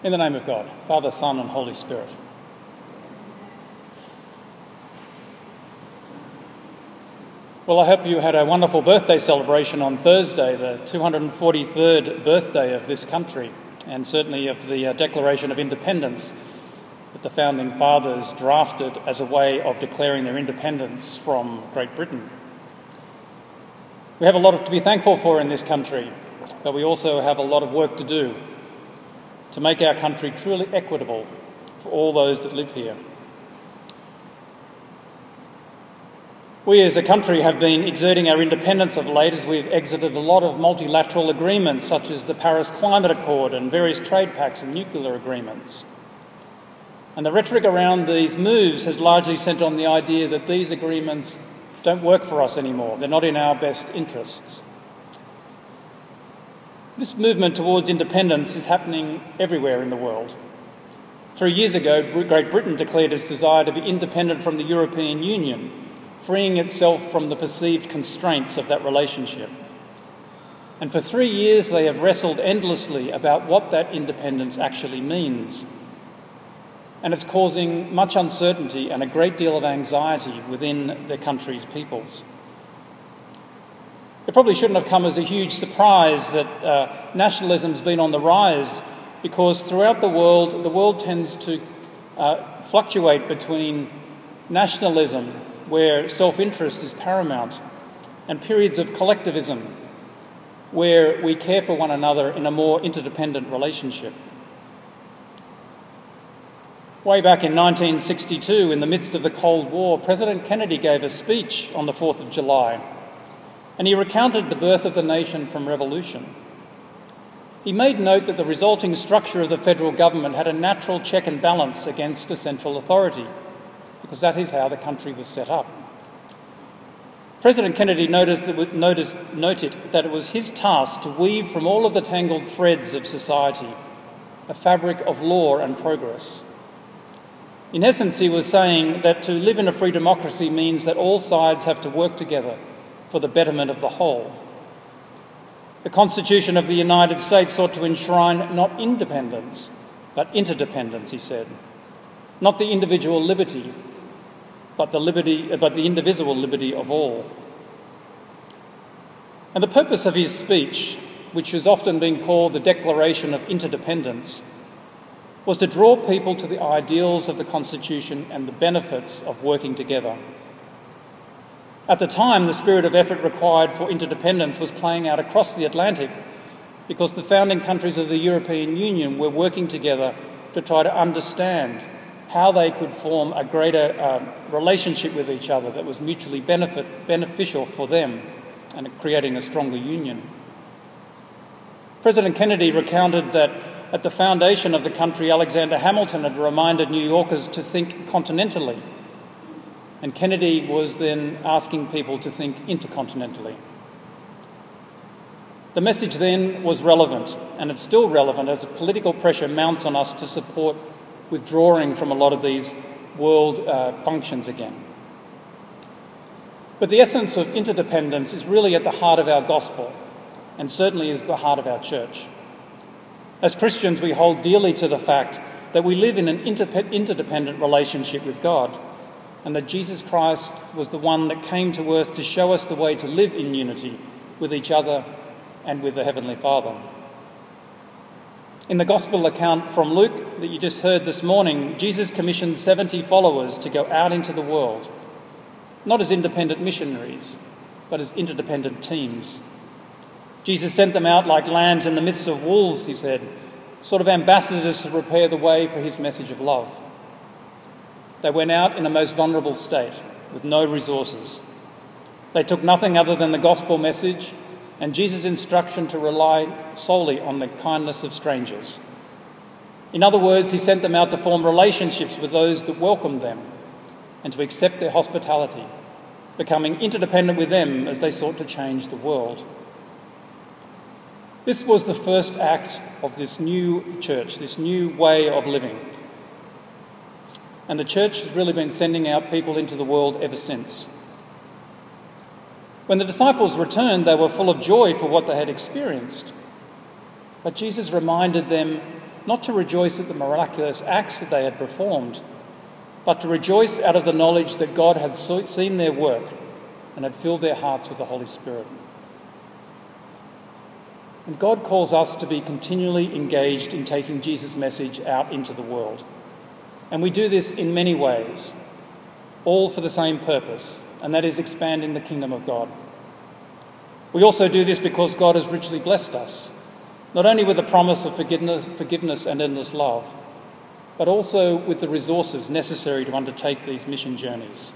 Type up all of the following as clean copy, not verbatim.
In the name of God, Father, Son and Holy Spirit. Well, I hope you had a wonderful birthday celebration on Thursday, the 243rd birthday of this country, and certainly of the Declaration of Independence that the Founding Fathers drafted as a way of declaring their independence from Great Britain. We have a lot to be thankful for in this country, but we also have a lot of work to do to make our country truly equitable for all those that live here. We as a country have been exerting our independence of late as we've exited a lot of multilateral agreements such as the Paris Climate Accord and various trade pacts and nuclear agreements. And the rhetoric around these moves has largely centred on the idea that these agreements don't work for us anymore. They're not in our best interests. This movement towards independence is happening everywhere in the world. 3 years ago, Great Britain declared its desire to be independent from the European Union, freeing itself from the perceived constraints of that relationship. And for 3 years, they have wrestled endlessly about what that independence actually means. And it's causing much uncertainty and a great deal of anxiety within the country's peoples. It probably shouldn't have come as a huge surprise that nationalism's been on the rise, because throughout the world tends to fluctuate between nationalism, where self-interest is paramount, and periods of collectivism, where we care for one another in a more interdependent relationship. Way back in 1962, in the midst of the Cold War, President Kennedy gave a speech on the 4th of July, and he recounted the birth of the nation from revolution. He made note that the resulting structure of the federal government had a natural check and balance against a central authority, because that is how the country was set up. President Kennedy noted that it was his task to weave from all of the tangled threads of society a fabric of law and progress. In essence, he was saying that to live in a free democracy means that all sides have to work together for the betterment of the whole. The Constitution of the United States sought to enshrine not independence, but interdependence, he said. Not the individual liberty, but the indivisible liberty of all. And the purpose of his speech, which has often been called the Declaration of Interdependence, was to draw people to the ideals of the Constitution and the benefits of working together. At the time, the spirit of effort required for interdependence was playing out across the Atlantic, because the founding countries of the European Union were working together to try to understand how they could form a greater relationship with each other that was mutually beneficial for them and creating a stronger union. President Kennedy recounted that at the foundation of the country, Alexander Hamilton had reminded New Yorkers to think continentally, and Kennedy was then asking people to think intercontinentally. The message then was relevant, and it's still relevant as political pressure mounts on us to support withdrawing from a lot of these world functions again. But the essence of interdependence is really at the heart of our gospel, and certainly is the heart of our church. As Christians, we hold dearly to the fact that we live in an interdependent relationship with God, and that Jesus Christ was the one that came to earth to show us the way to live in unity with each other and with the Heavenly Father. In the Gospel account from Luke that you just heard this morning, Jesus commissioned 70 followers to go out into the world, not as independent missionaries, but as interdependent teams. Jesus sent them out like lambs in the midst of wolves, he said, sort of ambassadors to prepare the way for his message of love. They went out in a most vulnerable state, with no resources. They took nothing other than the gospel message and Jesus' instruction to rely solely on the kindness of strangers. In other words, he sent them out to form relationships with those that welcomed them and to accept their hospitality, becoming interdependent with them as they sought to change the world. This was the first act of this new church, this new way of living. And the church has really been sending out people into the world ever since. When the disciples returned, they were full of joy for what they had experienced. But Jesus reminded them not to rejoice at the miraculous acts that they had performed, but to rejoice out of the knowledge that God had seen their work and had filled their hearts with the Holy Spirit. And God calls us to be continually engaged in taking Jesus' message out into the world. And we do this in many ways, all for the same purpose, and that is expanding the kingdom of God. We also do this because God has richly blessed us, not only with the promise of forgiveness and endless love, but also with the resources necessary to undertake these mission journeys.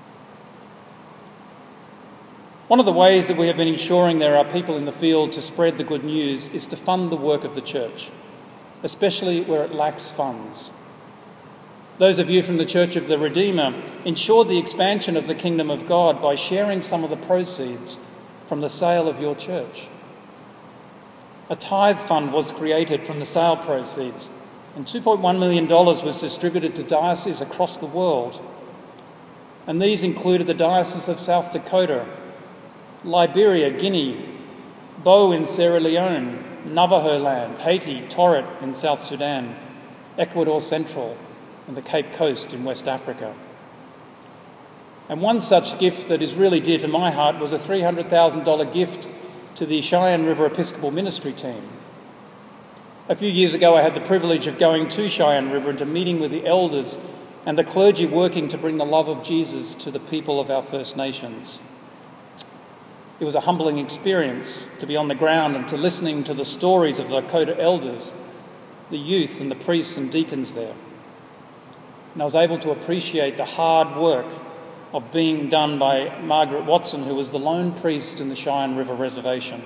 One of the ways that we have been ensuring there are people in the field to spread the good news is to fund the work of the church, especially where it lacks funds. Those of you from the Church of the Redeemer ensured the expansion of the kingdom of God by sharing some of the proceeds from the sale of your church. A tithe fund was created from the sale proceeds, and $2.1 million was distributed to dioceses across the world. And these included the Diocese of South Dakota, Liberia, Guinea, Bo in Sierra Leone, Navajo Land, Haiti, Torret in South Sudan, Ecuador Central, and the Cape Coast in West Africa. And one such gift that is really dear to my heart was a $300,000 gift to the Cheyenne River Episcopal Ministry team. A few years ago, I had the privilege of going to Cheyenne River and to meeting with the elders and the clergy working to bring the love of Jesus to the people of our First Nations. It was a humbling experience to be on the ground and to listening to the stories of the Lakota elders, the youth and the priests and deacons there. And I was able to appreciate the hard work of being done by Margaret Watson, who was the lone priest in the Cheyenne River Reservation.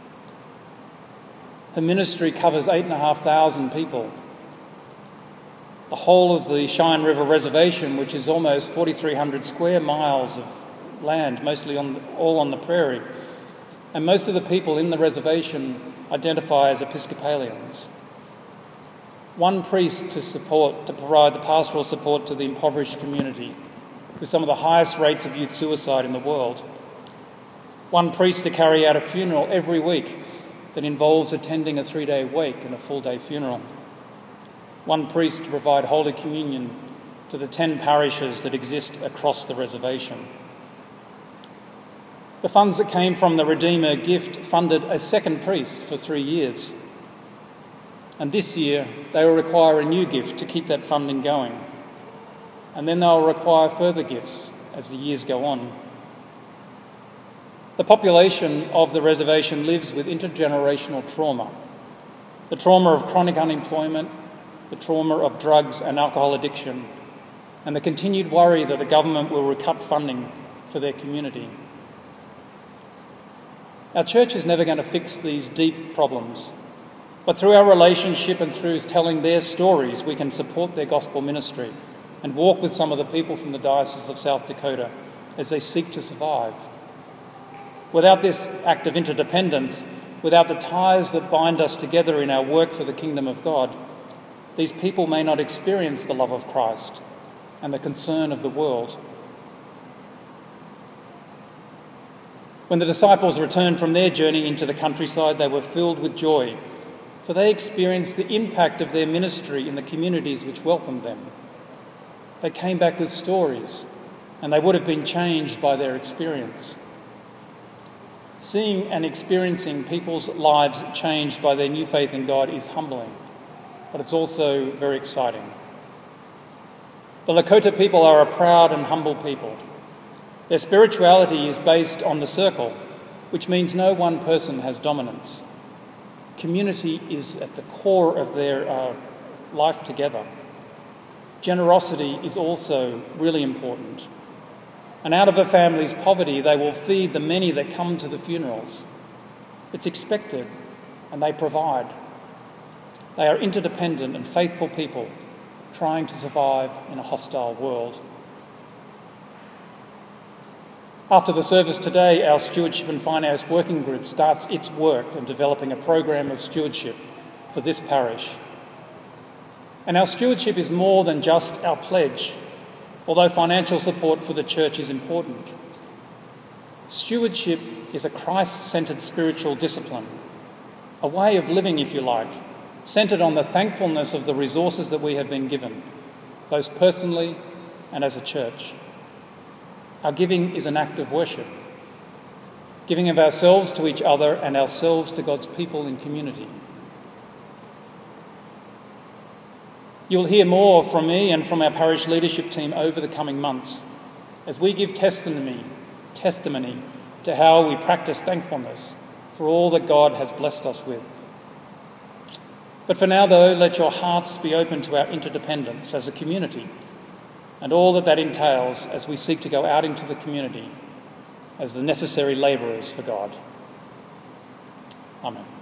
Her ministry covers 8,500 people. The whole of the Cheyenne River Reservation, which is almost 4,300 square miles of land, mostly all on the prairie. And most of the people in the reservation identify as Episcopalians. One priest to provide the pastoral support to the impoverished community, with some of the highest rates of youth suicide in the world. One priest to carry out a funeral every week that involves attending a 3-day wake and a full-day funeral. One priest to provide Holy Communion to the 10 parishes that exist across the reservation. The funds that came from the Redeemer gift funded a second priest for 3 years. And this year, they will require a new gift to keep that funding going. And then they'll require further gifts as the years go on. The population of the reservation lives with intergenerational trauma. The trauma of chronic unemployment, the trauma of drugs and alcohol addiction, and the continued worry that the government will cut funding for their community. Our church is never going to fix these deep problems, but through our relationship and through telling their stories, we can support their gospel ministry and walk with some of the people from the Diocese of South Dakota as they seek to survive. Without this act of interdependence, without the ties that bind us together in our work for the kingdom of God, these people may not experience the love of Christ and the concern of the world. When the disciples returned from their journey into the countryside, they were filled with joy, for they experienced the impact of their ministry in the communities which welcomed them. They came back with stories, and they would have been changed by their experience. Seeing and experiencing people's lives changed by their new faith in God is humbling, but it's also very exciting. The Lakota people are a proud and humble people. Their spirituality is based on the circle, which means no one person has dominance. Community is at the core of their life together. Generosity is also really important. And out of a family's poverty, they will feed the many that come to the funerals. It's expected, and they provide. They are interdependent and faithful people trying to survive in a hostile world. After the service today, our Stewardship and Finance Working Group starts its work in developing a program of stewardship for this parish. And our stewardship is more than just our pledge, although financial support for the church is important. Stewardship is a Christ-centred spiritual discipline, a way of living, if you like, centred on the thankfulness of the resources that we have been given, both personally and as a church. Our giving is an act of worship, giving of ourselves to each other and ourselves to God's people in community. You'll hear more from me and from our parish leadership team over the coming months as we give testimony to how we practice thankfulness for all that God has blessed us with. But for now, though, let your hearts be open to our interdependence as a community and all that entails as we seek to go out into the community as the necessary labourers for God. Amen.